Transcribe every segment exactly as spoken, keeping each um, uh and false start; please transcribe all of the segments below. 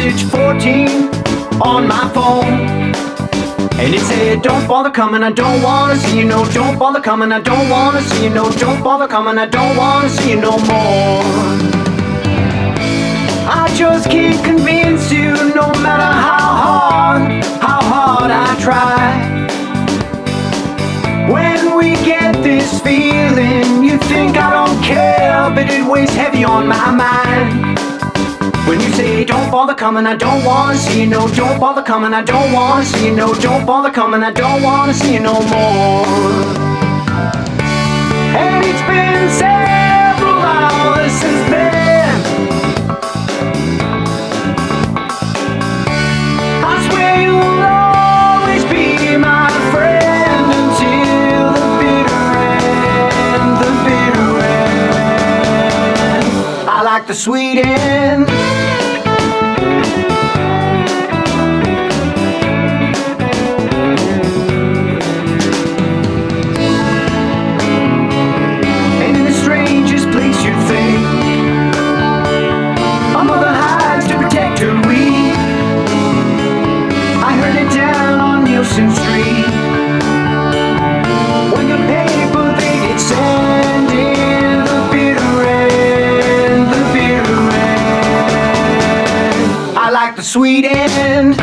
message fourteen on my phone. And it said, don't bother coming, I don't wanna see you, no. Don't bother coming, I don't wanna see you, no. Don't bother coming, I don't wanna see you no more. I just can't convince you, no matter how hard, how hard I try. When we get this feeling, you think I don't care, but it weighs heavy on my mind. When you say, don't bother coming, I don't wanna see you, no. Don't bother coming, I don't wanna see you, no. Don't bother coming, I don't wanna see you no more. And it's been several hours since then. I swear you'll always be my friend until the bitter end, the bitter end. I like the sweet end. Street. When the paper they get sent in, the bitter end, the bitter end. I like the sweet end.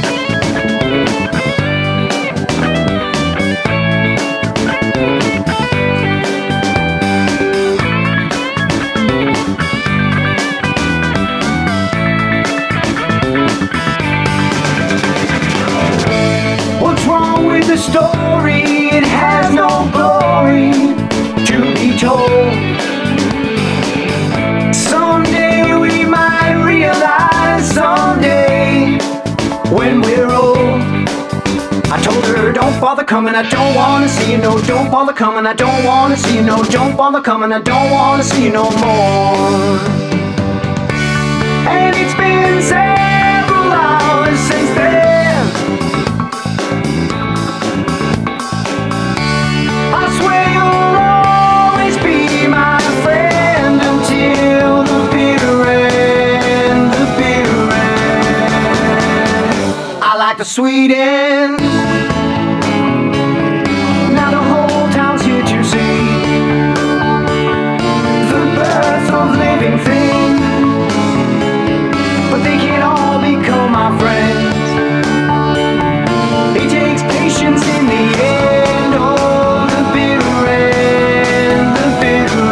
The story, it has no glory to be told. Someday we might realize, someday when we're old. I told her, don't bother coming, I don't wanna see you, no. Don't bother coming, I don't wanna see you, no. Don't bother coming, I don't wanna see you no more. And it's been several hours since then. The sweet end. Now the whole town's here to see the birth of living things, but they can't all become my friends. It takes patience in the end. Oh, the bitter end, the bitter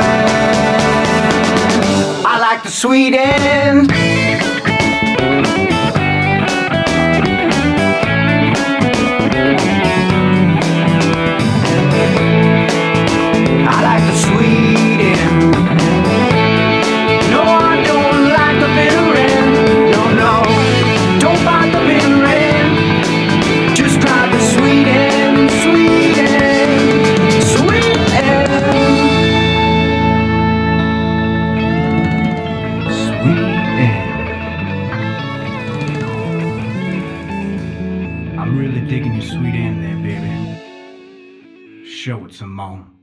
end. I like the sweet end. I'm really digging your sweet end there, baby. Show it some more.